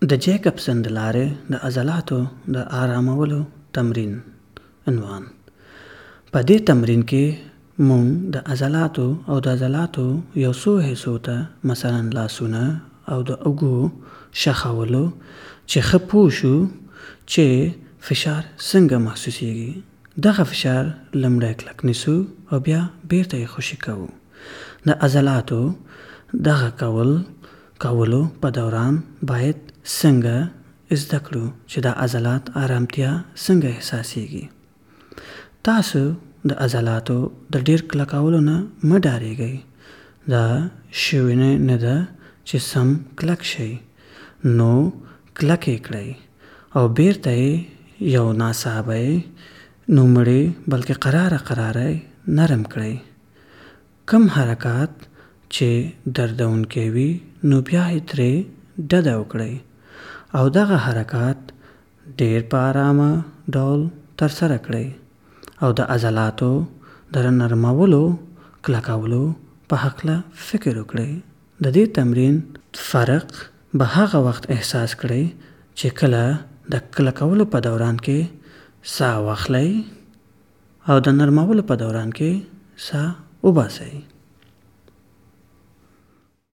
د جیکبسن د لارې د عضلاتو د آرامولو تمرین عنوان. په دې تمرین کې مونږ د عضلاتو یو څو حصو ته مثلا لاسونه او د اوږو شخولو چې ښه پوه شو چې فشار څنګه محسوسیږي. دغه فشار لومړی کلک نیسو او بیا بیرته یې خوشي کوو. د عضلاتو دغه کولو په دوران باید څنګه زده کړو چې د عضلات آرامتیا څنګه احساسیږي. تاسو د عضلاتو د ډیر کلکولو نه مه ډاریږئ. دا شوی نه ده چې سم کلک شي، نو کلک یې کړئ او بیرته یې یو ناڅاپه نو مړی بلکې قراره نرم کړئ. کم حرکات چې دردونکي وي نو بیا یې ترې ډډه وکړئ او دغه حرکات ډیر په آرامه ډول ترسره کړئ او د عضلاتو د نرمولو کلکولو په هکله فکر وکړئ. د دې تمرین فرق به هغه وخت احساس کړئ چې کله د کلکولو په دوران کې ساه واخلئ او د نرمولو په دوران کې ساه وباسئ.